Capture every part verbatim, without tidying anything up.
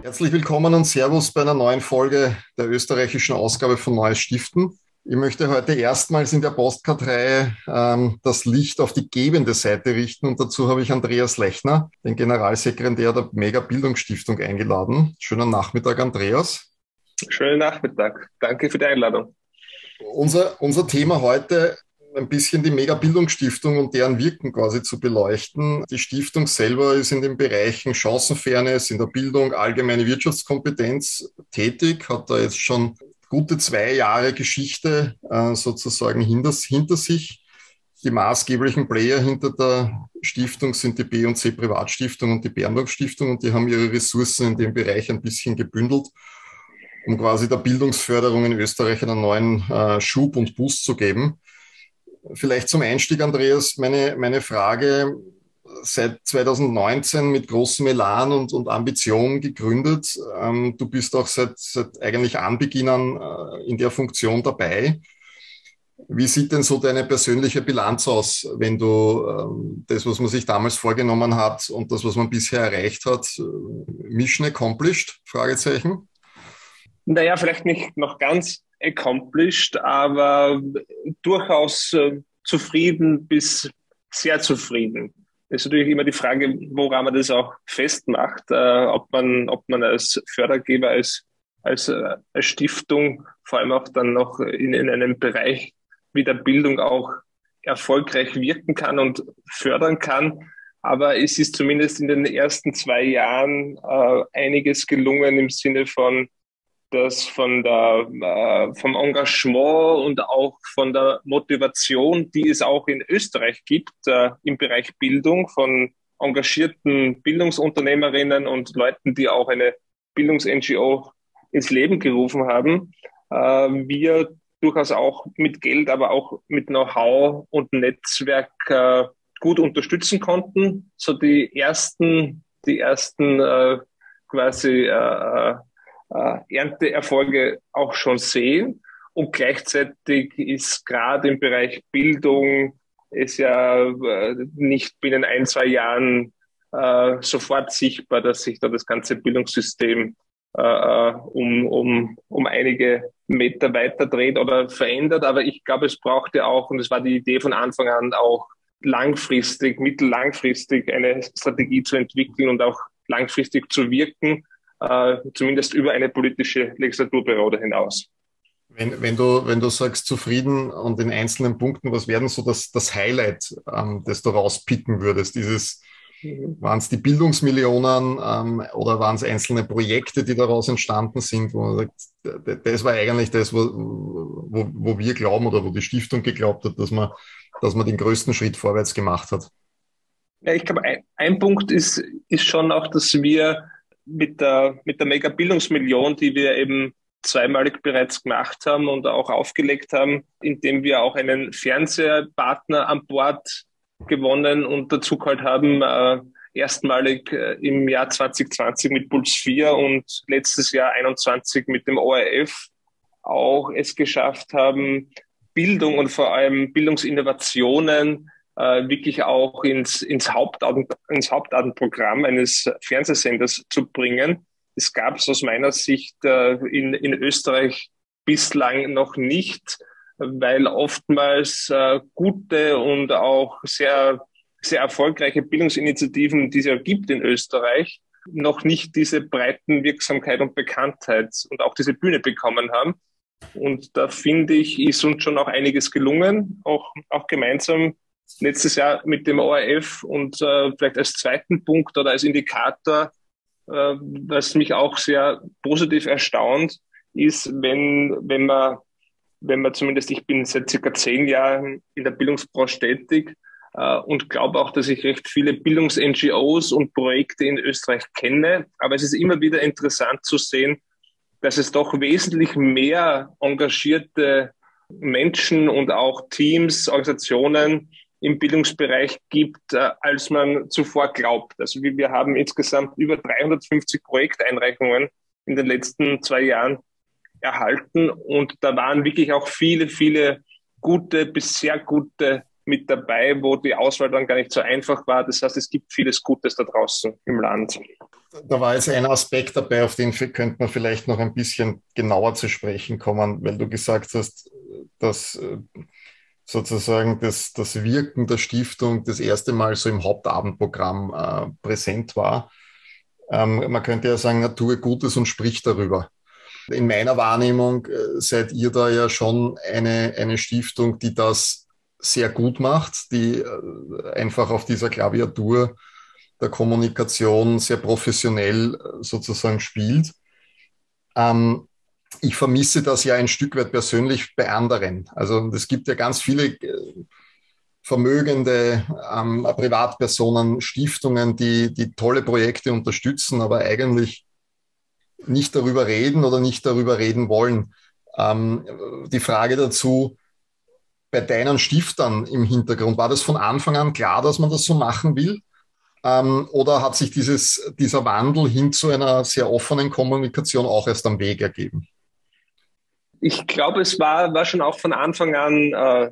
Herzlich willkommen und Servus bei einer neuen Folge der österreichischen Ausgabe von Neues Stiften. Ich möchte heute erstmals in der Postcard-Reihe ähm, das Licht auf die gebende Seite richten und dazu habe ich Andreas Lechner, den Generalsekretär der Mega Bildungsstiftung, eingeladen. Schönen Nachmittag, Andreas. Schönen Nachmittag. Danke für die Einladung. Unser, unser Thema heute, ein bisschen die Mega Bildungsstiftung und deren Wirken quasi zu beleuchten. Die Stiftung selber ist in den Bereichen Chancenfairness, in der Bildung, allgemeine Wirtschaftskompetenz tätig, hat da jetzt schon gute zwei Jahre Geschichte äh, sozusagen hinter, hinter sich. Die maßgeblichen Player hinter der Stiftung sind die B und C Privatstiftung und die Berndorf Stiftung und die haben ihre Ressourcen in dem Bereich ein bisschen gebündelt, um quasi der Bildungsförderung in Österreich einen neuen äh, Schub und Boost zu geben. Vielleicht zum Einstieg, Andreas, meine, meine Frage: Seit zwanzig neunzehn mit großem Elan und, und Ambition gegründet. Ähm, du bist auch seit, seit eigentlich Anbeginn an äh, in der Funktion dabei. Wie sieht denn so deine persönliche Bilanz aus, wenn du ähm, das, was man sich damals vorgenommen hat und das, was man bisher erreicht hat, äh, Mission accomplished? Fragezeichen. Naja, vielleicht nicht noch ganz accomplished, aber durchaus äh, zufrieden bis sehr zufrieden. Das ist natürlich immer die Frage, woran man das auch festmacht, äh, ob man, ob man als Fördergeber, als, als, äh, als Stiftung, vor allem auch dann noch in, in einem Bereich wie der Bildung auch erfolgreich wirken kann und fördern kann. Aber es ist zumindest in den ersten zwei Jahren äh, einiges gelungen im Sinne von dass von der, äh, vom Engagement und auch von der Motivation, die es auch in Österreich gibt, äh, im Bereich Bildung, von engagierten Bildungsunternehmerinnen und Leuten, die auch eine Bildungs-N G O ins Leben gerufen haben, äh, wir durchaus auch mit Geld, aber auch mit Know-how und Netzwerk äh, gut unterstützen konnten. So die ersten, die ersten äh, quasi äh, äh, Ernteerfolge auch schon sehen. Und gleichzeitig ist gerade im Bereich Bildung es ja äh, nicht binnen ein, zwei Jahren äh, sofort sichtbar, dass sich da das ganze Bildungssystem äh, äh, um, um, um einige Meter weiter dreht oder verändert. Aber ich glaube, es brauchte auch, und es war die Idee von Anfang an, auch langfristig, mittellangfristig eine Strategie zu entwickeln und auch langfristig zu wirken, äh, zumindest über eine politische Legislaturperiode hinaus. Wenn, wenn du, wenn du sagst zufrieden und in einzelnen Punkten, was wäre denn so das, das Highlight, ähm, das du rauspicken würdest? Dieses, Mhm. waren es die Bildungsmillionen ähm, oder waren es einzelne Projekte, die daraus entstanden sind, wo man sagt, das war eigentlich das, wo, wo, wo wir glauben oder wo die Stiftung geglaubt hat, dass man, dass man den größten Schritt vorwärts gemacht hat? Ja, ich glaube, ein, ein Punkt ist, ist schon auch, dass wir mit der, mit der Mega-Bildungsmillion, die wir eben zweimalig bereits gemacht haben und auch aufgelegt haben, indem wir auch einen Fernsehpartner an Bord gewonnen und dazu geholt haben, äh, erstmalig äh, im Jahr zwanzig zwanzig mit Puls vier und letztes Jahr einundzwanzig mit dem O R F auch es geschafft haben, Bildung und vor allem Bildungsinnovationen äh, wirklich auch ins, ins, Hauptaden, ins Hauptadenprogramm eines Fernsehsenders zu bringen. Es gab es aus meiner Sicht äh, in, in Österreich bislang noch nicht, weil oftmals äh, gute und auch sehr, sehr erfolgreiche Bildungsinitiativen, die es ja gibt in Österreich, noch nicht diese breiten Wirksamkeit und Bekanntheit und auch diese Bühne bekommen haben. Und da finde ich, ist uns schon auch einiges gelungen, auch, auch gemeinsam letztes Jahr mit dem O R F und äh, vielleicht als zweiten Punkt oder als Indikator, äh, was mich auch sehr positiv erstaunt, ist, wenn, wenn man, wenn man zumindest, ich bin seit circa zehn Jahren in der Bildungsbranche tätig äh, und glaube auch, dass ich recht viele Bildungs-N G Os und Projekte in Österreich kenne. Aber es ist immer wieder interessant zu sehen, dass es doch wesentlich mehr engagierte Menschen und auch Teams, Organisationen im Bildungsbereich gibt, äh, als man zuvor glaubt. Also wir haben insgesamt über dreihundertfünfzig Projekteinreichungen in den letzten zwei Jahren erhalten und da waren wirklich auch viele, viele gute bis sehr gute mit dabei, wo die Auswahl dann gar nicht so einfach war. Das heißt, es gibt vieles Gutes da draußen im Land. Da war jetzt ein Aspekt dabei, auf den könnte man vielleicht noch ein bisschen genauer zu sprechen kommen, weil du gesagt hast, dass sozusagen das, das Wirken der Stiftung das erste Mal so im Hauptabendprogramm äh, präsent war. Ähm, man könnte ja sagen, tue Gutes und sprich darüber. In meiner Wahrnehmung äh, seid ihr da ja schon eine, eine Stiftung, die das sehr gut macht, die äh, einfach auf dieser Klaviatur der Kommunikation sehr professionell äh, sozusagen spielt. Ähm, ich vermisse das ja ein Stück weit persönlich bei anderen. Also es gibt ja ganz viele äh, vermögende ähm, Privatpersonen, Stiftungen, die, die tolle Projekte unterstützen, aber eigentlich nicht darüber reden oder nicht darüber reden wollen. Ähm, die Frage dazu, bei deinen Stiftern im Hintergrund, war das von Anfang an klar, dass man das so machen will? Ähm, oder hat sich dieses, dieser Wandel hin zu einer sehr offenen Kommunikation auch erst am Weg ergeben? Ich glaube, es war, war schon auch von Anfang an äh,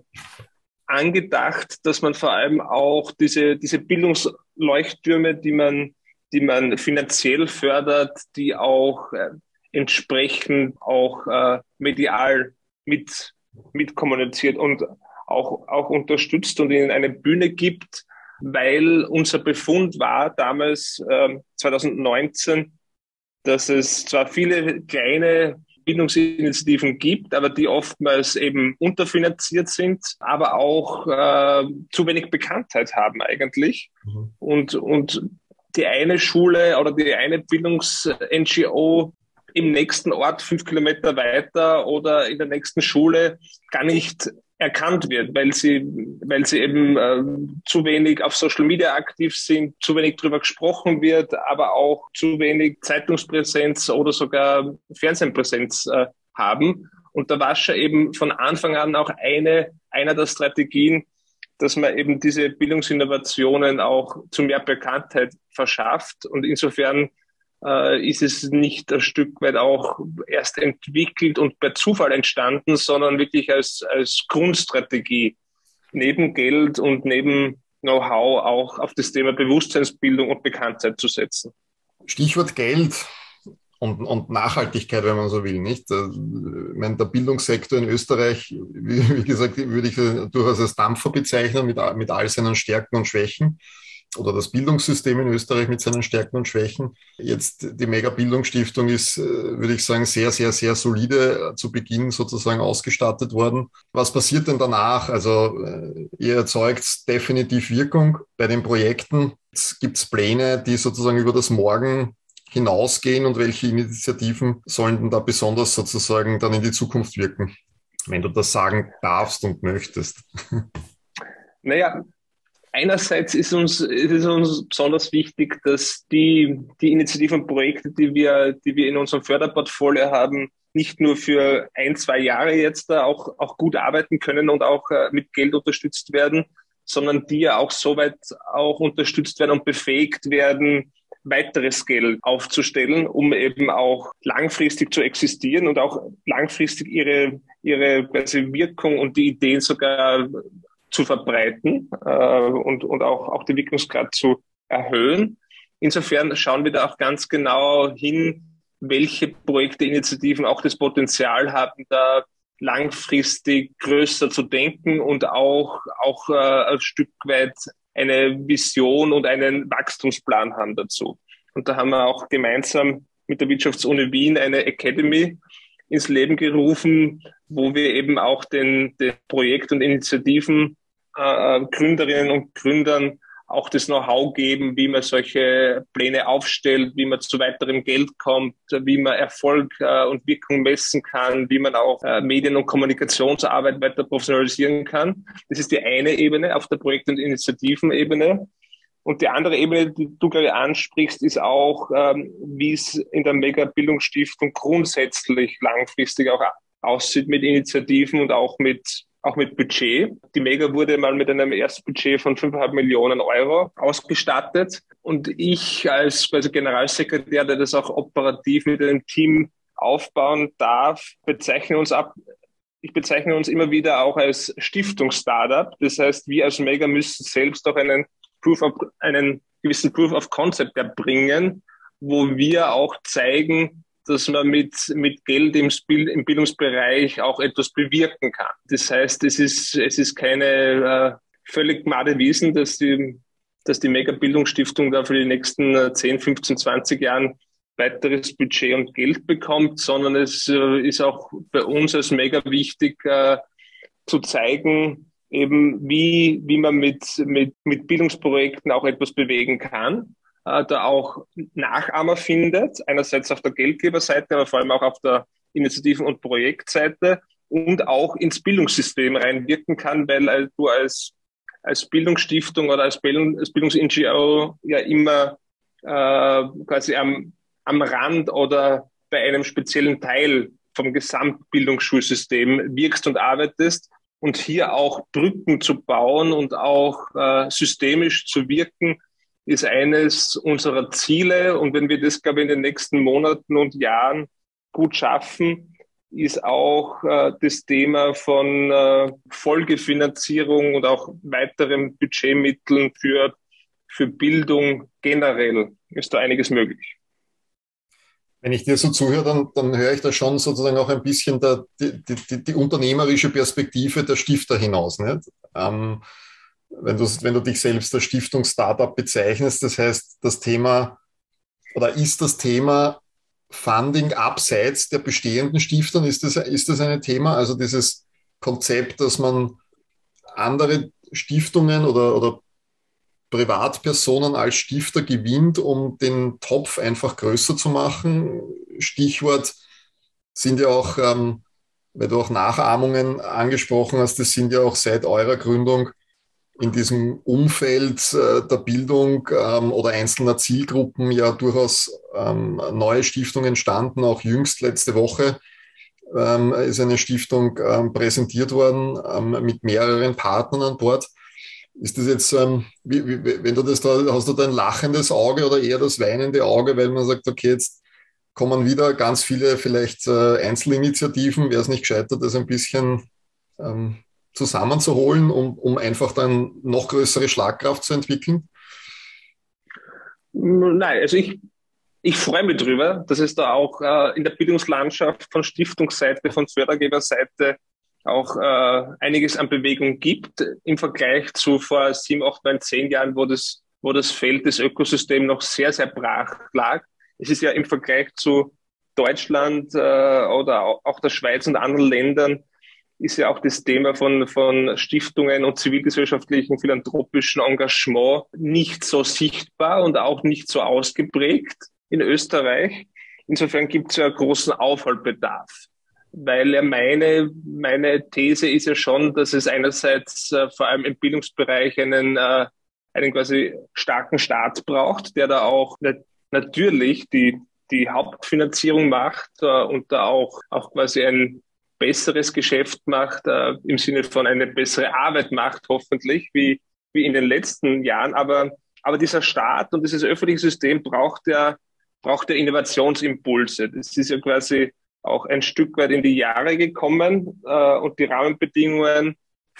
angedacht, dass man vor allem auch diese, diese Bildungsleuchttürme, die man, die man finanziell fördert, die auch äh, entsprechend auch äh, medial mit, mitkommuniziert und auch, auch unterstützt und ihnen eine Bühne gibt, weil unser Befund war damals äh, zwanzig neunzehn, dass es zwar viele kleine Bildungsinitiativen gibt, aber die oftmals eben unterfinanziert sind, aber auch äh, zu wenig Bekanntheit haben eigentlich. Mhm. Und, und die eine Schule oder die eine Bildungs-N G O im nächsten Ort fünf Kilometer weiter oder in der nächsten Schule gar nicht erkannt wird, weil sie, weil sie eben äh, zu wenig auf Social Media aktiv sind, zu wenig drüber gesprochen wird, aber auch zu wenig Zeitungspräsenz oder sogar Fernsehpräsenz äh, haben. Und da war schon eben von Anfang an auch eine, einer der Strategien, dass man eben diese Bildungsinnovationen auch zu mehr Bekanntheit verschafft. Und insofern äh, ist es nicht ein Stück weit auch erst entwickelt und per Zufall entstanden, sondern wirklich als, als Grundstrategie neben Geld und neben Know-how auch auf das Thema Bewusstseinsbildung und Bekanntheit zu setzen. Stichwort Geld und, und Nachhaltigkeit, wenn man so will, nicht? Ich meine, der Bildungssektor in Österreich, wie, wie gesagt, würde ich durchaus als Dampfer bezeichnen, mit, mit all seinen Stärken und Schwächen. Oder das Bildungssystem in Österreich mit seinen Stärken und Schwächen. Jetzt die Mega-Bildungsstiftung ist, würde ich sagen, sehr, sehr, sehr solide zu Beginn sozusagen ausgestattet worden. Was passiert denn danach? Also ihr erzeugt definitiv Wirkung bei den Projekten. Gibt es Pläne, die sozusagen über das Morgen hinausgehen und welche Initiativen sollen denn da besonders sozusagen dann in die Zukunft wirken, wenn du das sagen darfst und möchtest? Naja, einerseits ist uns, ist es uns besonders wichtig, dass die, die Initiativen und Projekte, die wir, die wir in unserem Förderportfolio haben, nicht nur für ein, zwei Jahre jetzt da auch, auch gut arbeiten können und auch äh, mit Geld unterstützt werden, sondern die ja auch soweit auch unterstützt werden und befähigt werden, weiteres Geld aufzustellen, um eben auch langfristig zu existieren und auch langfristig ihre, ihre quasi Wirkung und die Ideen sogar zu verbreiten äh, und, und auch, auch den Wirkungsgrad zu erhöhen. Insofern schauen wir da auch ganz genau hin, welche Projekte, Initiativen auch das Potenzial haben, da langfristig größer zu denken und auch, auch äh, ein Stück weit eine Vision und einen Wachstumsplan haben dazu. Und da haben wir auch gemeinsam mit der Wirtschaftsuni Wien eine Academy ins Leben gerufen, wo wir eben auch den, den Projekt- und Initiativen äh, Gründerinnen und Gründern auch das Know-how geben, wie man solche Pläne aufstellt, wie man zu weiterem Geld kommt, wie man Erfolg äh, und Wirkung messen kann, wie man auch äh, Medien- und Kommunikationsarbeit weiter professionalisieren kann. Das ist die eine Ebene auf der Projekt- und Initiativenebene. Und die andere Ebene, die du gerade ansprichst, ist auch, ähm, wie es in der Mega-Bildungsstiftung grundsätzlich langfristig auch aussieht mit Initiativen und auch mit auch mit Budget. Die Mega wurde mal mit einem Erstbudget von fünfeinhalb Millionen Euro ausgestattet. Und ich als quasi Generalsekretär, der das auch operativ mit einem Team aufbauen darf, bezeichne uns ab ich bezeichne uns immer wieder auch als Stiftungs-Startup. Das heißt, wir als Mega müssen selbst auch einen Proof of, einen gewissen Proof of Concept erbringen, wo wir auch zeigen, dass man mit, mit Geld im, Spiel, im Bildungsbereich auch etwas bewirken kann. Das heißt, es ist, es ist keine äh, völlig gmade Wiesen, dass die, dass die Mega-Bildungsstiftung da für die nächsten zehn, fünfzehn, zwanzig Jahren weiteres Budget und Geld bekommt, sondern es äh, ist auch bei uns als Mega wichtig, äh, zu zeigen, eben wie, wie man mit, mit, mit Bildungsprojekten auch etwas bewegen kann, äh, da auch Nachahmer findet, einerseits auf der Geldgeberseite, aber vor allem auch auf der Initiativen- und Projektseite und auch ins Bildungssystem reinwirken kann, weil äh, du als, als Bildungsstiftung oder als, Bildung, als Bildungs-N G O ja immer äh, quasi am, am Rand oder bei einem speziellen Teil vom Gesamtbildungsschulsystem wirkst und arbeitest. Und hier auch Brücken zu bauen und auch äh, systemisch zu wirken, ist eines unserer Ziele. Und wenn wir das, glaube ich, in den nächsten Monaten und Jahren gut schaffen, ist auch äh, das Thema von äh, Folgefinanzierung und auch weiteren Budgetmitteln für, für Bildung generell ist da einiges möglich. Wenn ich dir so zuhöre, dann, dann höre ich da schon sozusagen auch ein bisschen der, die, die, die unternehmerische Perspektive der Stifter hinaus. Nicht? Ähm, wenn, du, wenn du dich selbst als Stiftungs-Startup bezeichnest, das heißt, das Thema oder ist das Thema Funding abseits der bestehenden Stiftern, ist das, ist das ein Thema? Also dieses Konzept, dass man andere Stiftungen oder, oder Privatpersonen als Stifter gewinnt, um den Topf einfach größer zu machen. Stichwort sind ja auch, ähm, weil du auch Nachahmungen angesprochen hast, das sind ja auch seit eurer Gründung in diesem Umfeld äh, der Bildung ähm, oder einzelner Zielgruppen ja durchaus ähm, neue Stiftungen entstanden. Auch jüngst letzte Woche ähm, ist eine Stiftung ähm, präsentiert worden ähm, mit mehreren Partnern an Bord. Ist das jetzt, ähm, wie, wie, wenn du das da, hast du da ein lachendes Auge oder eher das weinende Auge, weil man sagt, okay, jetzt kommen wieder ganz viele vielleicht äh, Einzelinitiativen, wäre es nicht gescheiter, das ein bisschen ähm, zusammenzuholen, um, um einfach dann noch größere Schlagkraft zu entwickeln? Nein, also ich, ich freue mich drüber, dass es da auch äh, in der Bildungslandschaft von Stiftungsseite, von Fördergeberseite auch äh, einiges an Bewegung gibt im Vergleich zu vor sieben, acht, neun, zehn Jahren, wo das, wo das Feld des Ökosystems noch sehr, sehr brach lag. Es ist ja im Vergleich zu Deutschland äh, oder auch der Schweiz und anderen Ländern ist ja auch das Thema von, von Stiftungen und zivilgesellschaftlichen, philanthropischen Engagement nicht so sichtbar und auch nicht so ausgeprägt in Österreich. Insofern gibt es ja einen großen Aufholbedarf. Weil ja meine, meine These ist ja schon, dass es einerseits äh, vor allem im Bildungsbereich einen, äh, einen quasi starken Staat braucht, der da auch nat- natürlich die, die Hauptfinanzierung macht äh, und da auch, auch quasi ein besseres Geschäft macht, äh, im Sinne von eine bessere Arbeit macht, hoffentlich, wie, wie in den letzten Jahren. Aber, aber dieser Staat und dieses öffentliche System braucht ja, braucht ja Innovationsimpulse. Das ist ja quasi auch ein Stück weit in die Jahre gekommen äh, und die Rahmenbedingungen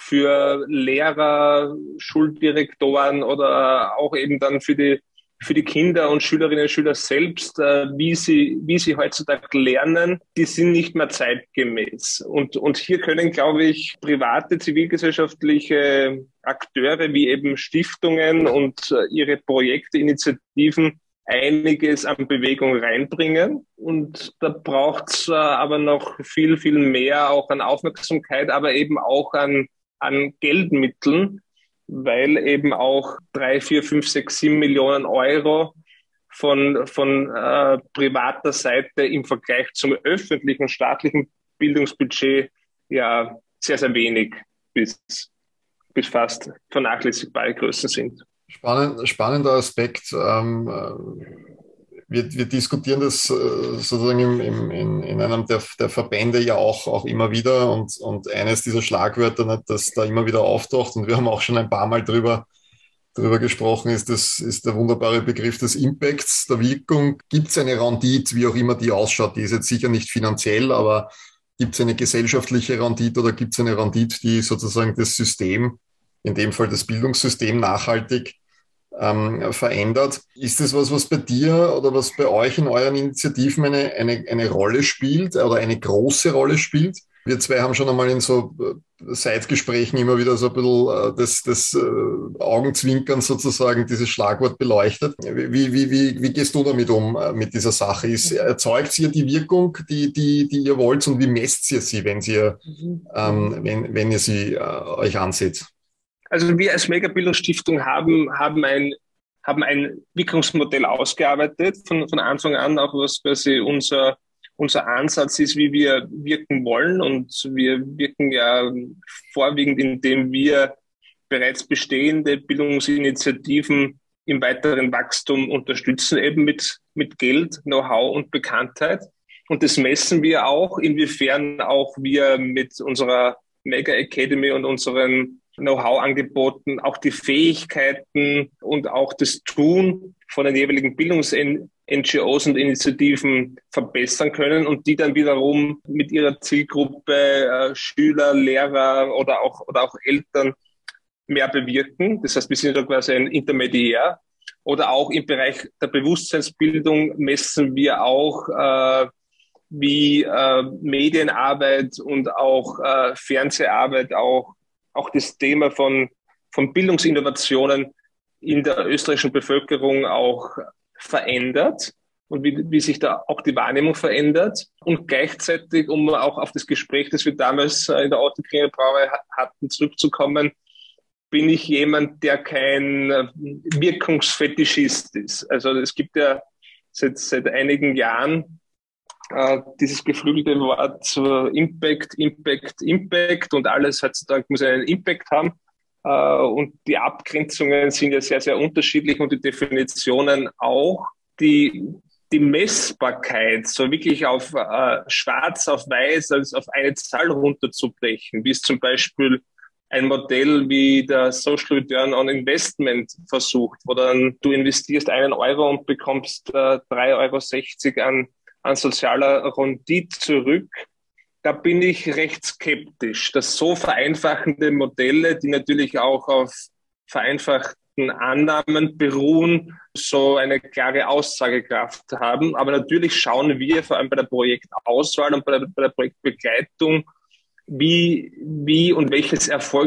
für Lehrer, Schuldirektoren oder auch eben dann für die für die Kinder und Schülerinnen und Schüler selbst, äh, wie sie wie sie heutzutage lernen, die sind nicht mehr zeitgemäß. Und und hier können, glaube ich, private zivilgesellschaftliche Akteure wie eben Stiftungen und äh, ihre Projekte, Initiativen einiges an Bewegung reinbringen. Und da braucht es äh, aber noch viel, viel mehr auch an Aufmerksamkeit, aber eben auch an, an Geldmitteln, weil eben auch drei, vier, fünf, sechs, sieben Millionen Euro von, von äh, privater Seite im Vergleich zum öffentlichen, staatlichen Bildungsbudget ja sehr, sehr wenig bis, bis fast vernachlässigbare Größen sind. Spannend, spannender Aspekt. Ähm, wir, wir diskutieren das äh, sozusagen im, im, in, in einem der, der Verbände ja auch, auch immer wieder und, und eines dieser Schlagwörter, nicht, das da immer wieder auftaucht und wir haben auch schon ein paar Mal drüber, drüber gesprochen, ist, das, ist der wunderbare Begriff des Impacts, der Wirkung. Gibt es eine Rendite, wie auch immer die ausschaut? Die ist jetzt sicher nicht finanziell, aber gibt es eine gesellschaftliche Rendite oder gibt es eine Rendite, die sozusagen das System, in dem Fall das Bildungssystem, nachhaltig ähm, verändert. Ist das was, was bei dir oder was bei euch in euren Initiativen eine, eine, eine Rolle spielt oder eine große Rolle spielt? Wir zwei haben schon einmal in so Seitgesprächen immer wieder so ein bisschen das, das Augenzwinkern sozusagen, dieses Schlagwort beleuchtet. Wie, wie, wie, wie gehst du damit um, mit dieser Sache? Ist, erzeugt ihr die Wirkung, die, die, die ihr wollt, und wie messt ihr sie, wenn ihr, ähm, wenn, wenn ihr sie äh, euch anseht? Also wir als Megabildungsstiftung haben, haben ein, haben ein Wirkungsmodell ausgearbeitet von, von Anfang an, auch was quasi unser Unser Ansatz ist, wie wir wirken wollen, und wir wirken ja vorwiegend, indem wir bereits bestehende Bildungsinitiativen im weiteren Wachstum unterstützen, eben mit, mit Geld, Know-how und Bekanntheit. Und das messen wir auch, inwiefern auch wir mit unserer Mega Academy und unseren Know-how-Angeboten auch die Fähigkeiten und auch das Tun von den jeweiligen Bildungs-N G Os und Initiativen verbessern können und die dann wiederum mit ihrer Zielgruppe äh, Schüler, Lehrer oder auch, oder auch Eltern mehr bewirken. Das heißt, wir sind da quasi ein Intermediär. Oder auch im Bereich der Bewusstseinsbildung messen wir auch, äh, wie äh, Medienarbeit und auch äh, Fernseharbeit, auch, auch das Thema von, von Bildungsinnovationen in der österreichischen Bevölkerung auch verändert und wie, wie sich da auch die Wahrnehmung verändert. Und gleichzeitig, um auch auf das Gespräch, das wir damals in der Otto-Kringer Brauerei hatten, zurückzukommen, bin ich jemand, der kein Wirkungsfetischist ist. Also es gibt ja seit, seit einigen Jahren äh, dieses geflügelte Wort äh, Impact, Impact, Impact, und alles heutzutage muss einen Impact haben. Und die Abgrenzungen sind ja sehr, sehr unterschiedlich und die Definitionen auch. Die, die Messbarkeit, so wirklich auf äh, schwarz auf weiß, als auf eine Zahl runterzubrechen, wie es zum Beispiel ein Modell wie der Social Return on Investment versucht, wo dann du investierst einen Euro und bekommst äh, drei Euro sechzig an, an sozialer Rendite zurück. Da bin ich recht skeptisch, dass so vereinfachende Modelle, die natürlich auch auf vereinfachten Annahmen beruhen, so eine klare Aussagekraft haben. Aber natürlich schauen wir vor allem bei der Projektauswahl und bei der, bei der Projektbegleitung, wie, wie und welches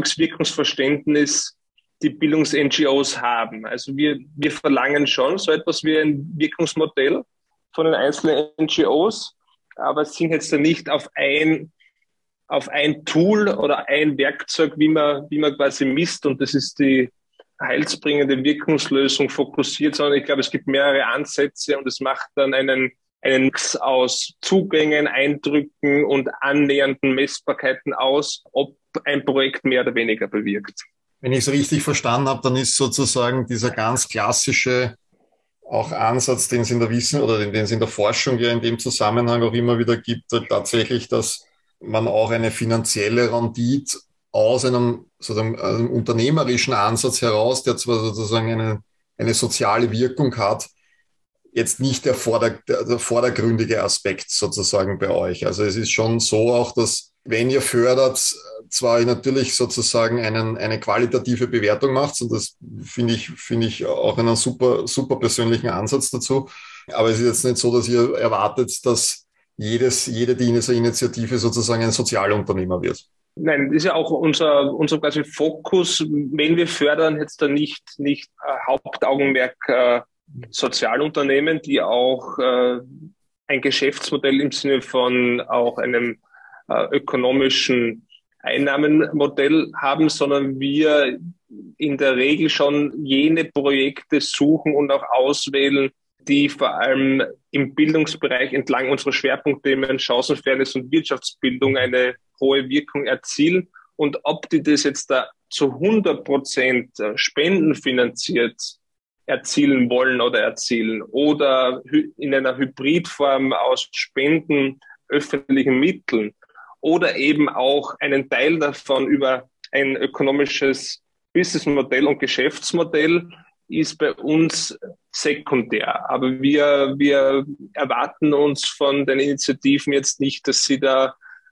Erfolgswirkungsverständnis die Bildungs-N G Os haben. Also wir, wir verlangen schon so etwas wie ein Wirkungsmodell von den einzelnen N G Os, aber es sind jetzt nicht auf ein, auf ein Tool oder ein Werkzeug, wie man, wie man quasi misst, und das ist die heilsbringende Wirkungslösung fokussiert, sondern ich glaube, es gibt mehrere Ansätze und es macht dann einen, einen Mix aus Zugängen, Eindrücken und annähernden Messbarkeiten aus, ob ein Projekt mehr oder weniger bewirkt. Wenn ich es richtig verstanden habe, dann ist sozusagen dieser ganz klassische auch Ansatz, den es in der Wissen oder den, den es in der Forschung ja in dem Zusammenhang auch immer wieder gibt, tatsächlich, dass man auch eine finanzielle Rendite aus einem, sozusagen, einem unternehmerischen Ansatz heraus, der zwar sozusagen eine, eine soziale Wirkung hat, jetzt nicht der, vorder, der vordergründige Aspekt sozusagen bei euch. Also es ist schon so auch, dass wenn ihr fördert, zwar natürlich sozusagen einen, eine qualitative Bewertung macht, und das finde ich, finde ich auch einen super, super persönlichen Ansatz dazu, aber es ist jetzt nicht so, dass ihr erwartet, dass jedes, jede dieser Initiative sozusagen ein Sozialunternehmer wird. Nein, das ist ja auch unser, unser quasi Fokus, wenn wir fördern, jetzt da nicht, nicht äh, Hauptaugenmerk äh, Sozialunternehmen, die auch äh, ein Geschäftsmodell im Sinne von auch einem äh, ökonomischen Einnahmenmodell haben, sondern wir in der Regel schon jene Projekte suchen und auch auswählen, die vor allem im Bildungsbereich entlang unserer Schwerpunktthemen Chancenfairness und Wirtschaftsbildung eine hohe Wirkung erzielen. Und ob die das jetzt da zu hundert Prozent spendenfinanziert erzielen wollen oder erzielen oder in einer Hybridform aus Spenden, öffentlichen Mitteln oder eben auch einen Teil davon über ein ökonomisches Businessmodell und Geschäftsmodell, ist bei uns sekundär. Aber wir, wir erwarten uns von den Initiativen jetzt nicht, dass sie da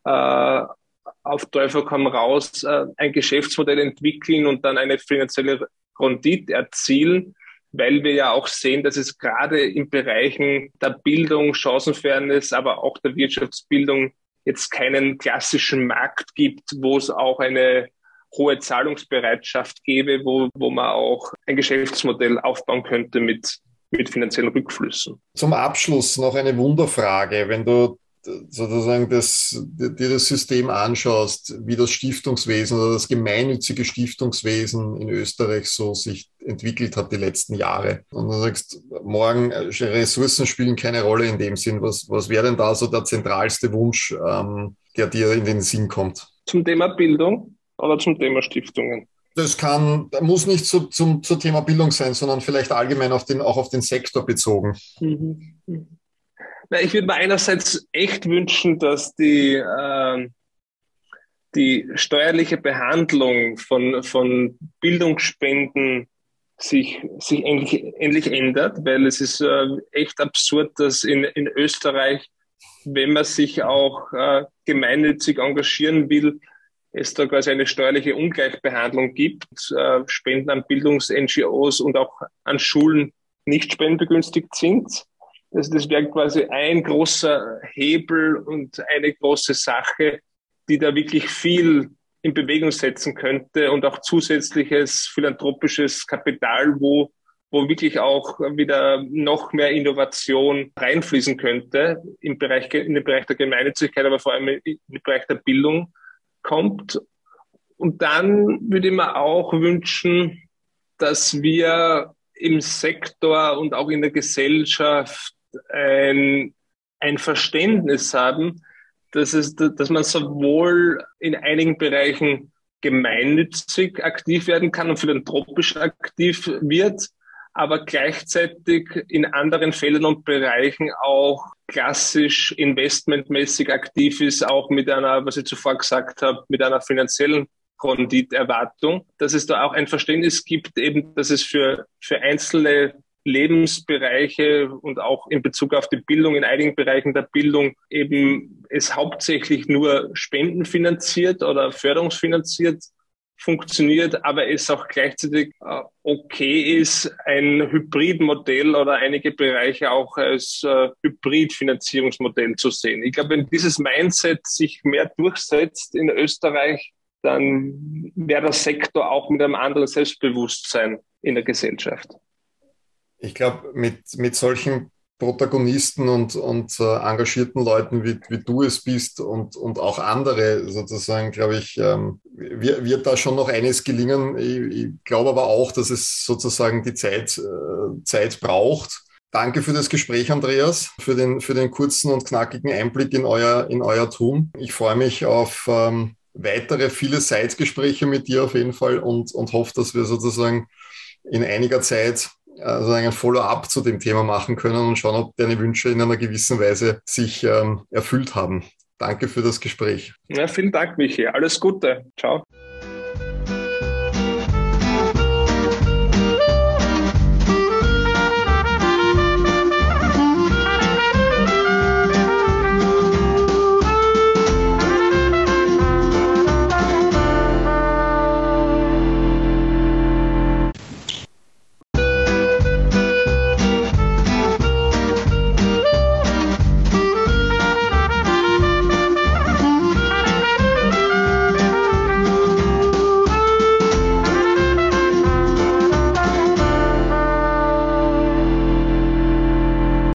äh, auf Teufel komm raus äh, ein Geschäftsmodell entwickeln und dann eine finanzielle Rendite erzielen, weil wir ja auch sehen, dass es gerade in Bereichen der Bildung, Chancenfairness, aber auch der Wirtschaftsbildung jetzt keinen klassischen Markt gibt, wo es auch eine hohe Zahlungsbereitschaft gäbe, wo, wo man auch ein Geschäftsmodell aufbauen könnte mit, mit finanziellen Rückflüssen. Zum Abschluss noch eine Wunderfrage. Wenn du sozusagen das, dir das System anschaust, wie das Stiftungswesen oder das gemeinnützige Stiftungswesen in Österreich so sich entwickelt hat die letzten Jahre. Und du sagst, morgen Ressourcen spielen keine Rolle in dem Sinn. Was, was wäre denn da so der zentralste Wunsch, ähm, der dir in den Sinn kommt? Zum Thema Bildung oder zum Thema Stiftungen? Das kann, muss nicht zu, zum, zum Thema Bildung sein, sondern vielleicht allgemein auf den, auch auf den Sektor bezogen. Mhm. Na, ich würde mir einerseits echt wünschen, dass die, äh, die steuerliche Behandlung von, von Bildungsspenden sich, sich endlich, endlich ändert, weil es ist äh, echt absurd, dass in, in Österreich, wenn man sich auch äh, gemeinnützig engagieren will, es da quasi eine steuerliche Ungleichbehandlung gibt, äh, Spenden an Bildungs-N G Os und auch an Schulen nicht spendenbegünstigt sind. Also das wäre quasi ein großer Hebel und eine große Sache, die da wirklich viel in Bewegung setzen könnte und auch zusätzliches philanthropisches Kapital, wo, wo wirklich auch wieder noch mehr Innovation reinfließen könnte im Bereich, in den Bereich der Gemeinnützigkeit, aber vor allem im Bereich der Bildung kommt. Und dann würde ich mir auch wünschen, dass wir im Sektor und auch in der Gesellschaft ein, ein Verständnis haben, dass es, dass man sowohl in einigen Bereichen gemeinnützig aktiv werden kann und philanthropisch aktiv wird, aber gleichzeitig in anderen Feldern und Bereichen auch klassisch investmentmäßig aktiv ist, auch mit einer, was ich zuvor gesagt habe, mit einer finanziellen Renditeerwartung, dass es da auch ein Verständnis gibt, eben, dass es für, für einzelne Lebensbereiche und auch in Bezug auf die Bildung, in einigen Bereichen der Bildung eben es hauptsächlich nur spendenfinanziert oder förderungsfinanziert funktioniert, aber es auch gleichzeitig äh, okay ist, ein Hybridmodell oder einige Bereiche auch als äh, Hybridfinanzierungsmodell zu sehen. Ich glaube, wenn dieses Mindset sich mehr durchsetzt in Österreich, dann wäre der Sektor auch mit einem anderen Selbstbewusstsein in der Gesellschaft. Ich glaube, mit, mit solchen Protagonisten und, und äh, engagierten Leuten, wie, wie du es bist und, und auch andere sozusagen, glaube ich, ähm, wird, wird da schon noch eines gelingen. Ich, ich glaube aber auch, dass es sozusagen die Zeit, äh, Zeit braucht. Danke für das Gespräch, Andreas, für den, für den kurzen und knackigen Einblick in euer, in euer Tun. Ich freue mich auf ähm, weitere, viele Seitgespräche mit dir auf jeden Fall und, und hoffe, dass wir sozusagen in einiger Zeit also ein Follow-up zu dem Thema machen können und schauen, ob deine Wünsche in einer gewissen Weise sich ähm, erfüllt haben. Danke für das Gespräch. Ja, vielen Dank, Michi. Alles Gute. Ciao.